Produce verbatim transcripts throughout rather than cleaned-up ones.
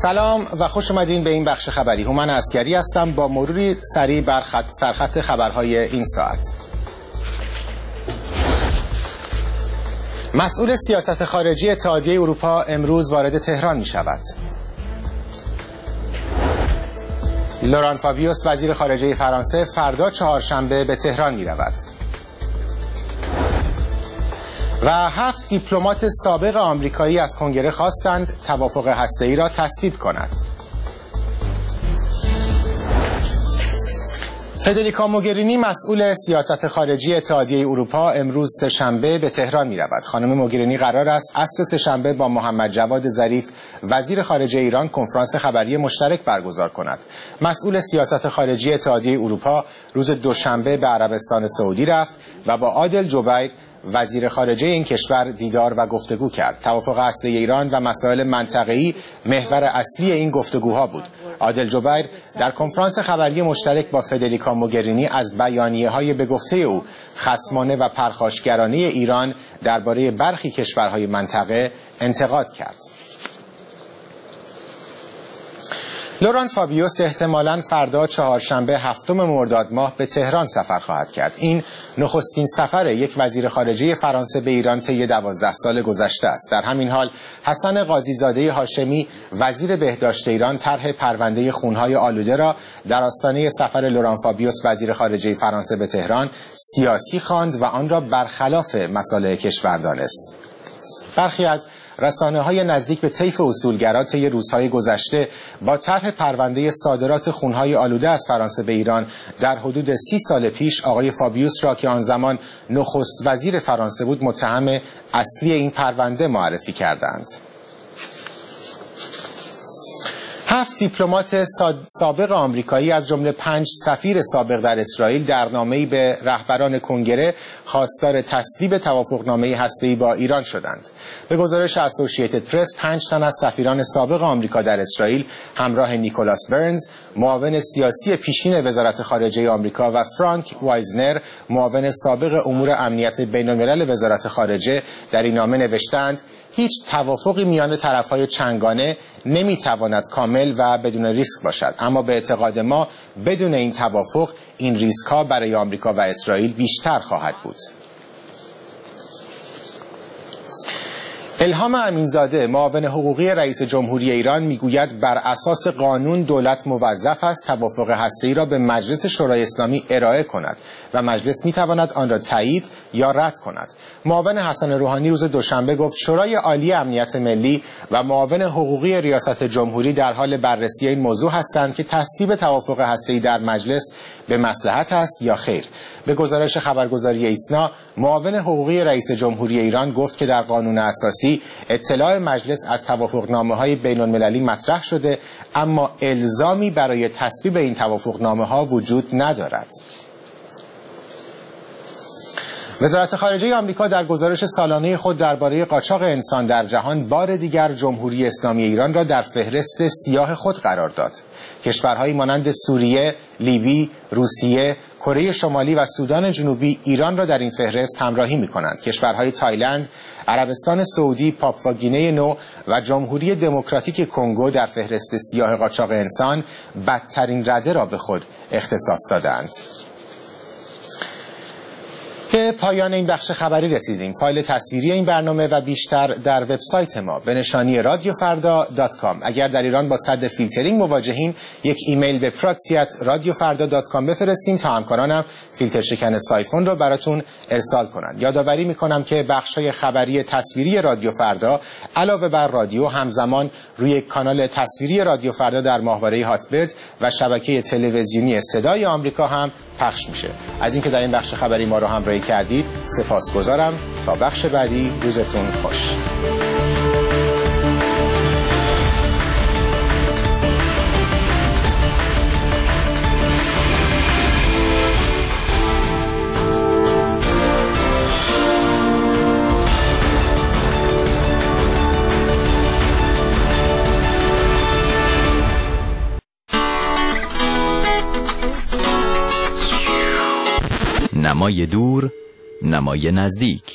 سلام و خوش اومدین به این بخش خبری. هومن عسگری هستم با مروری سریع بر خط سرخط خبرهای این ساعت. مسئول سیاست خارجی اتحادیه اروپا امروز وارد تهران می شود. لوران فابیوس وزیر خارجه فرانسه فردا چهارشنبه به تهران می رود. و هفت دیپلمات سابق آمریکایی از کنگره خواستند توافق هسته‌ای را تصویب کند. فدریکا موگرینی مسئول سیاست خارجی اتحادیه اروپا امروز سه‌شنبه به تهران می رود. خانم موگرینی قرار است عصر سه‌شنبه با محمد جواد ظریف وزیر خارجه ایران کنفرانس خبری مشترک برگزار کند. مسئول سیاست خارجی اتحادیه اروپا روز دوشنبه به عربستان سعودی رفت و با عادل جبیر وزیر خارجه این کشور دیدار و گفتگو کرد. توافق هسته‌ای ایران و مسائل منطقه‌ای محور اصلی این گفتگوها بود. عادل جبیر در کنفرانس خبری مشترک با فدریکا موگرینی از بیانیه‌های به گفته او خصمانه و پرخاشگرانه ایران درباره برخی کشورهای منطقه انتقاد کرد. لوران فابیوس احتمالاً فردا چهارشنبه هفتم مرداد ماه به تهران سفر خواهد کرد. این نخستین سفر یک وزیر خارجه فرانسه به ایران طی دوازده سال گذشته است. در همین حال حسن قاضی‌زاده هاشمی وزیر بهداشت ایران طرح پرونده خونهای آلوده را در آستانه سفر لوران فابیوس وزیر خارجه فرانسه به تهران سیاسی خواند و آن را برخلاف مصالح کشور دانست. برخی از رسانه‌های نزدیک به طیف اصولگرا طی روزهای گذشته با طرح پرونده صادرات خونهای آلوده از فرانسه به ایران در حدود سی سال پیش آقای فابیوس را که آن زمان نخست وزیر فرانسه بود متهم اصلی این پرونده معرفی کردند. هفت دیپلمات سابق آمریکایی از جمله پنج سفیر سابق در اسرائیل در نامه‌ای به رهبران کنگره خواستار تصویب توافقنامه هسته‌ای با ایران شدند. به گزارش اسوسییتد پرس، پنج تن از سفیران سابق آمریکا در اسرائیل همراه نیکولاس برنز، معاون سیاسی پیشین وزارت خارجه آمریکا، و فرانک وایزنر، معاون سابق امور امنیت بین‌الملل وزارت خارجه، در این نامه نوشتند هیچ توافقی میان طرف‌های چنگانه نمیتواند کامل و بدون ریسک باشد، اما به اعتقاد ما بدون این توافق این ریسک‌ها برای آمریکا و اسرائیل بیشتر خواهد بود. الهام امینزاده معاون حقوقی رئیس جمهوری ایران میگوید بر اساس قانون دولت موظف است توافق هسته‌ای را به مجلس شورای اسلامی ارائه کند و مجلس میتواند آن را تایید یا رد کند. معاون حسن روحانی روز دوشنبه گفت شورای عالی امنیت ملی و معاون حقوقی ریاست جمهوری در حال بررسی این موضوع هستند که تصویب توافق هسته‌ای در مجلس به مصلحت است یا خیر. به گزارش خبرگزاری ایسنا، معاون حقوقی رئیس جمهوری ایران گفت که در قانون اساسی اطلاع مجلس از توافقنامه‌های بین‌المللی مطرح شده، اما الزامی برای تصویب این توافقنامه‌ها وجود ندارد. وزارت خارجه آمریکا در گزارش سالانه خود درباره قاچاق انسان در جهان بار دیگر جمهوری اسلامی ایران را در فهرست سیاه خود قرار داد. کشورهایی مانند سوریه، لیبی، روسیه، کره شمالی و سودان جنوبی ایران را در این فهرست همراهی می‌کنند. کشورهای تایلند، عربستان سعودی، پاپوآگینه نو و جمهوری دموکراتیک کنگو در فهرست سیاه قاچاق انسان بدترین رده را به خود اختصاص دادند. به پایان این بخش خبری رسیدیم. فایل تصویری این برنامه و بیشتر در وبسایت ما به نشانی رادیو فردا دات کام. اگر در ایران با صد فیلترینگ مواجهین، یک ایمیل به پراکسی ات رادیو فردا دات کام بفرستین تا همکارانم فیلتر شکن سایفون رو براتون ارسال کنند. یادآوری میکنم که بخش‌های خبری تصویری رادیو فردا علاوه بر رادیو همزمان روی کانال تصویری رادیو فردا در ماهواره هاتبرد و شبکه تلویزیونی صدای آمریکا هم پخش میشه. از اینکه در این بخش خبری ما رو همراهی کردید سپاسگزارم. تا بخش بعدی روزتون خوش. نمای دور، نمای نزدیک.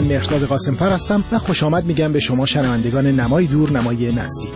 من مهرزاد قاسم‌فر هستم و خوش آمد میگم به شما شنوندگان نمای دور نمای نزدیک.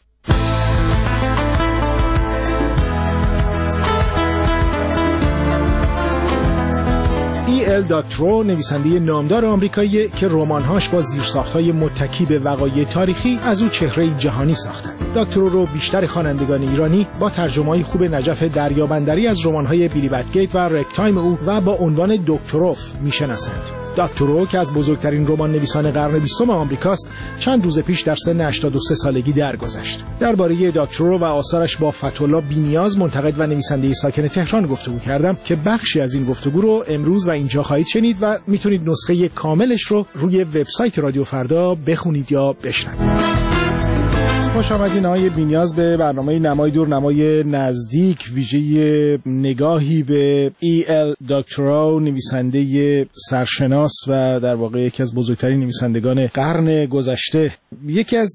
ای ال داکترو نویسنده نامدار آمریکایی که رمان‌هاش با زیرساخت‌های متکی به وقایع تاریخی از او چهره‌ای جهانی ساختند. داکترو رو بیشتر خوانندگان ایرانی با ترجمه‌های خوب نجف دریابندری از رمان‌های بیلی بتگیت و رکتایم او و با عنوان دکتروف میشناسند. داکترو که از بزرگترین رمان نویسان قرن بیستم آمریکاست، چند روز پیش در سن هشتاد و سه سالگی درگذشت. درباره داکترو و آثارش با فتح‌الله بی‌نیاز منتقد و نویسنده ساکن تهران گفتگو کردم که بخشی از این گفتگو رو امروز و اینجا خواهید شنید و میتونید نسخه کاملش رو روی وبسایت رادیو فردا بخونید یا بشنوید. خوش آمدین آقای بی‌نیاز به برنامه نمای دور نمای نزدیک، ویژه نگاهی به ای ال داکترو، نویسنده سرشناس و در واقع یکی از بزرگترین نویسندگان قرن گذشته. یکی از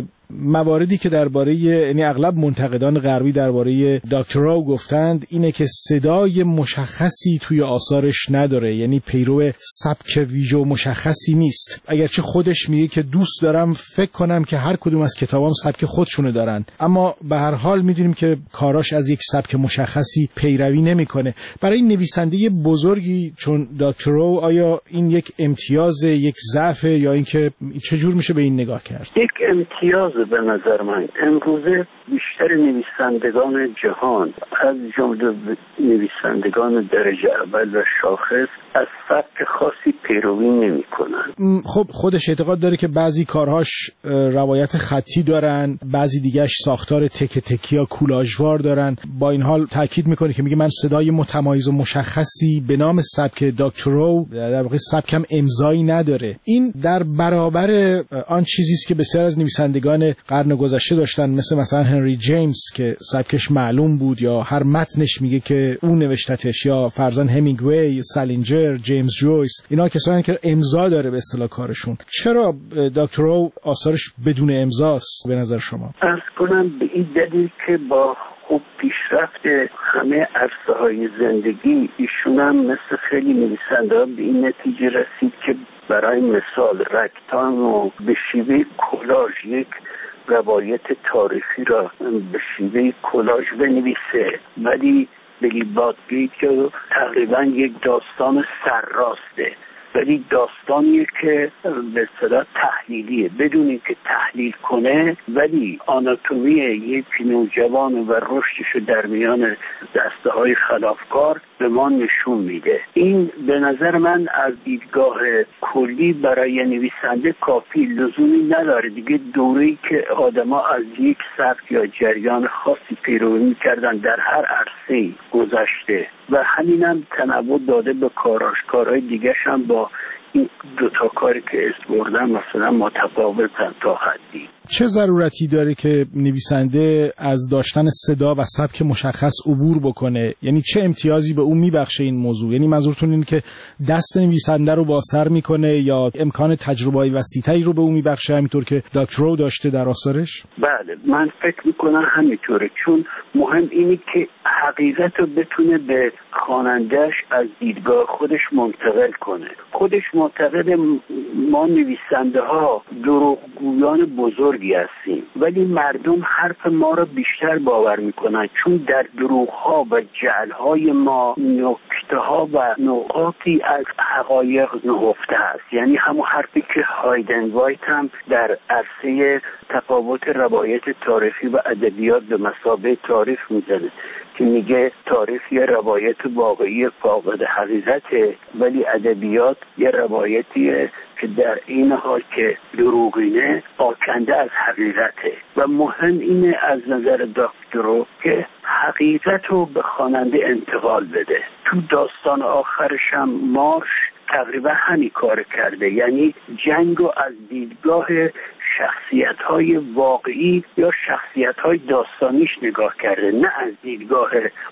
مواردی که درباره، یعنی اغلب منتقدان غربی درباره داکترو گفتند اینه که صدای مشخصی توی آثارش نداره، یعنی پیرو سبک ویژه و مشخصی نیست. اگرچه خودش میگه که دوست دارم فکر کنم که هر کدوم از کتابام سبک خودشونو دارن، اما به هر حال میدونیم که کاراش از یک سبک مشخصی پیروی نمیکنه. برای نویسنده بزرگی چون داکترو آیا این یک امتیاز، یک ضعف، یا اینکه چه جور میشه به این نگاه کرد؟ یک امتیاز به نظر من. امروزه بیشتر نویسندگان جهان از جمله نویسندگان درجه اول و شاخص از سبک خاصی پیروی نمی کنن. خب خودش اعتقاد داره که بعضی کارهاش روایت خطی دارن، بعضی دیگهش ساختار تک تکی یا کولاژوار دارن. با این حال تاکید میکنه که میگه من صدای متمایز و مشخصی به نام سبک داکترو، در واقع سبکم امضایی نداره. این در برابر آن چیزی است که بسیار از نویسندگان قرن گذشته داشتن، مثل مثلا هنری جیمز که سبکش معلوم بود یا هر متنش میگه که اون نوشتتش، یا فرزن همینگوی، سالینجر، جیمز جویس. اینا کسانی که امضا داره به اصطلاح کارشون. چرا داکترو آثارش بدون امضاست به نظر شما؟ عرض کنم به این دلیل که با خوب پیشرفت همه عرصه‌های زندگی ایشون هم مثل خیلی نویسنده‌ها به این نتیجه رسید که برای مثال رکتان و به شیوه کلاژ یک روایت تاریخی را به شیوه کلاژ بنویسه، ولی بیلی بتگیت که تقریبا یک داستان سرراسته، ولی داستانیه که به اصطلاح تحلیلیه، بدون اینکه تحلیل کنه، ولی آناتومی یک نوجوان و رشدشو در میان دسته های خلافکار به ما نشون میده. این به نظر من از دیدگاه کلی برای نویسنده کافی، لزومی نداره دیگه دوره‌ای که آدما از یک سبک یا جریان خاصی پیروی میکردن در هر عرصه‌ای گذشته و همینم تنوع داده به کاراش. کارهای دیگه‌ش هم با این دو تا کاری که اسم بردم مثلا متفاوتن تا حدی. چه ضرورتی داره که نویسنده از داشتن صدا و سبک مشخص عبور بکنه؟ یعنی چه امتیازی به اون میبخشه این موضوع؟ یعنی منظورتون اینه که دست نویسنده رو بازتر میکنه یا امکان تجربه‌ای وسیع‌تری رو به اون میبخشه، همینطور که داکترو داشته در آثارش؟ بله، من فکر میکنم همینطوره، چون مهم اینه که حقیقت رو بتونه به خواننده‌اش از دیدگاه خودش منتقل کنه. خودش معتقد ما نویسنده ها دروغگویان بزرگی هستیم، ولی مردم حرف ما را بیشتر باور میکنن، چون در دروغ ها و جعل های ما نکته ها و نقاطی از حقایق نهفته است. یعنی همون حرفی که هایدن وایت هم در عرصه تفاوت روایت تاریخی و ادبیات به مثابه تاریخ میزنه که میگه تاریخ یه روایت واقعی فاقد حقیقته، ولی ادبیات یه روایتیه که در این حال که دروغینه آکنده از حقیقته. و مهم اینه از نظر داکترو که حقیقت رو به خواننده انتقال بده. تو داستان آخرش هم مارش تقریبا همین کار کرده، یعنی جنگ رو از دیدگاه شخصیت‌های واقعی یا شخصیت‌های داستانیش نگاه کرده، نه از دیدگاه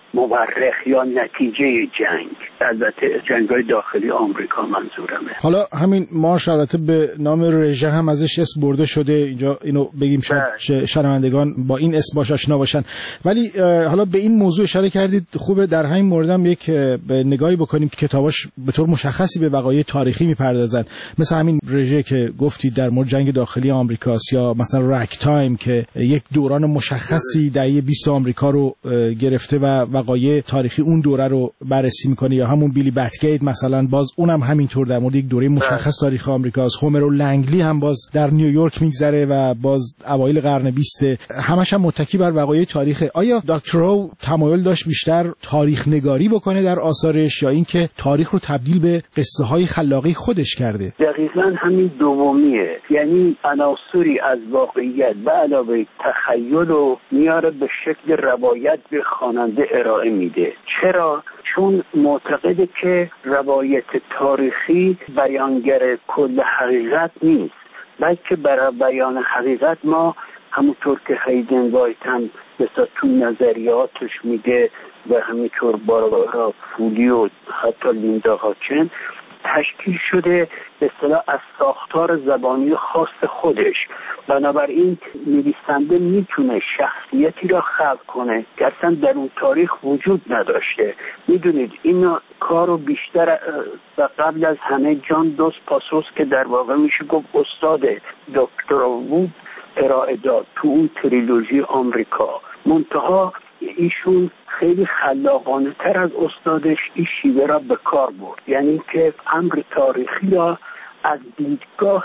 مورخ یا نتیجه جنگ. البته جنگ‌های داخلی آمریکا منظورمه. حالا همین مارش البته به نام رژه هم ازش اسم برده شده، اینجا اینو بگیم شاید شنوندگان با این اسم باش آشنا باشن. ولی حالا به این موضوع اشاره کردید، خوبه در همین موردم یک نگاهی بکنیم که کتاباش به طور مشخصی به وقایع تاریخی میپردازن، مثل همین رژه که گفتید در مورد جنگ داخلی آمریکاست، یا مثلا رک تایم که یک دوران مشخصی دهه بیست آمریکا رو گرفته و وقایع تاریخی اون دوره رو بررسی میکنه، یا همون بیلی بتگیت مثلا باز اونم همینطور در مورد یک دوره مشخص تاریخ آمریکاست. هومر و لنگلی هم باز در نیویورک میگذره و باز اوایل قرن بیست، همش هم متکی بر وقایع تاریخی. آیا دکتر رو تمایل داشت بیشتر تاریخ نگاری بکنه در آثارش، یا اینکه تاریخ رو تبدیل به قصه های خلاقی خودش کرده؟ دقیقاً همین دومیه، یعنی عناصری از واقعیت به علاوه تخیل رو میاره به شکل روایت به خواننده ارائه میده. چرا؟ چون معتقده که روایت تاریخی بیانگر کل حقیقت نیست، بلکه برای بیان حقیقت ما همونطور که هایدن وایت هم مثلا تو نظریاتش میگه و همینطور باربارا فولی و حتی لیندا هاکن تشکیل شده به اصطلاح از ساختار زبانی خاص خودش. بنابراین نویسنده میتونه شخصیتی را خلق کنه که اصلا در اون تاریخ وجود نداشته. میدونید این کار رو بیشتر و قبل از همه جان دوس پاسوس که در واقع میشه گفت استاد دکتر وود ارائه داد تو اون تریلوژی آمریکا. منتها ایشون خیلی خلاقانه تر از استادش این شیوه را به کار برد، یعنی که امر تاریخی را از دیدگاه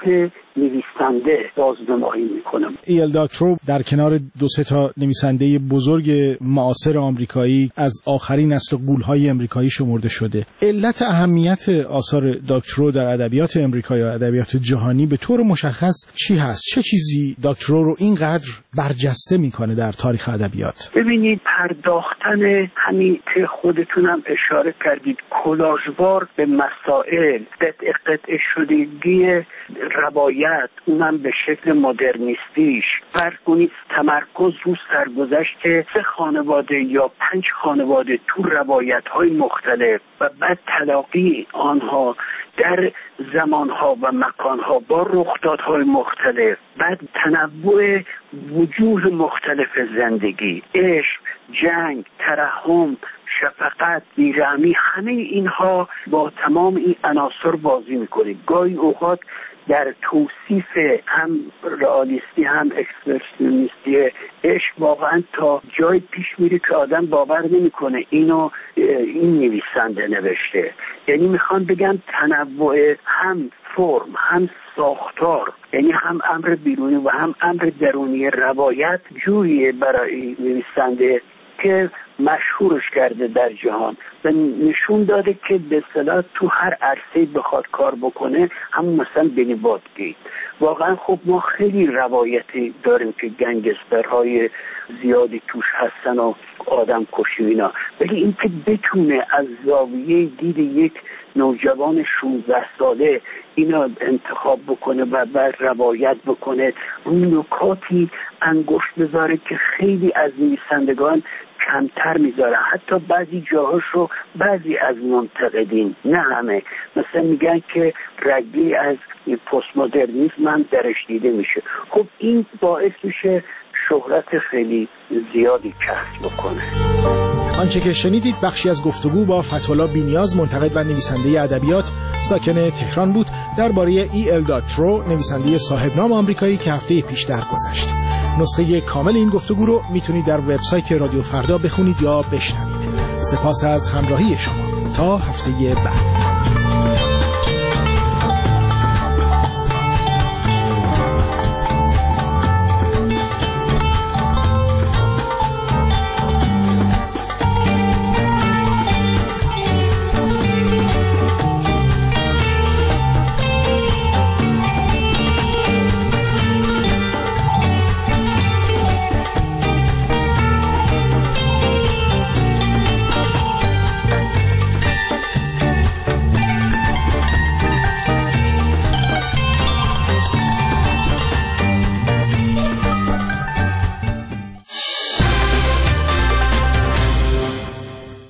نویسنده بازنمایی میکنم. ایل داکترو در کنار دو سه تا نویسنده بزرگ معاصر آمریکایی از آخرین نسل غول‌های آمریکایی شمرده شده. علت اهمیت آثار داکترو در ادبیات آمریکایی و ادبیات جهانی به طور مشخص چی هست؟ چه چیزی داکترو رو اینقدر برجسته میکنه در تاریخ ادبیات؟ ببینید، پرداختن همین که خودتونم اشاره کردید کلاژوار به مسائل، قطعه قطعه شدگی روایت، اونم به شکل مدرنیستیش، فرض کنید تمرکز رو سرگذشت سه خانواده یا پنج خانواده تو روایت‌های مختلف و بعد تلاقی آنها در زمانها و مکانها با رخدادهای مختلف، بعد تنوع وجوه مختلف زندگی، عشق، جنگ، ترحم، شفقت، بیرحمی، همه اینها با تمام این عناصر بازی میکنه. گاهی اوقات در توصیف هم رئالیستی هم اکسپرسیونیستی عشق واقعا تا جای پیش میره که آدم باور نمیکنه اینو این نویسنده نوشته. یعنی میخوام بگم تنوع هم فرم هم ساختار، یعنی هم امر بیرونی و هم امر درونی روایت جویه برای نویسنده که مشهورش کرده در جهان و نشون داده که به اصطلاح تو هر عرصه‌ای بخواد کار بکنه، هم مثلا بنی بادگی. واقعا خب ما خیلی روایتی داریم که گنگسترهای زیادی توش هستن و آدم کشی اینا، ولی این که بتونه از زاویه دید یک نوجوان شانزده ساله اینا انتخاب بکنه و بعد روایت بکنه، اون نکاتی انگشت بذاره که خیلی از نویسندگان کمتر میذاره. حتی بعضی جاهاشو بعضی از منتقدین، نه همه، مثلا میگن که رگی از پست مدرنیسم هم درش دیده میشه. خب این باعث میشه شهرت خیلی زیادی کسب بکنه. آنچه که شنیدید بخشی از گفتگو با فتح‌الله بی‌نیاز، منتقد و نویسنده ادبیات ساکن تهران بود درباره ای ال داکترو، نویسنده صاحب نام آمریکایی که هفته پیش درگذشت. نسخه کامل این گفتگو رو میتونید در وبسایت رادیو فردا بخونید یا بشنوید. سپاس از همراهی شما. تا هفته بعد.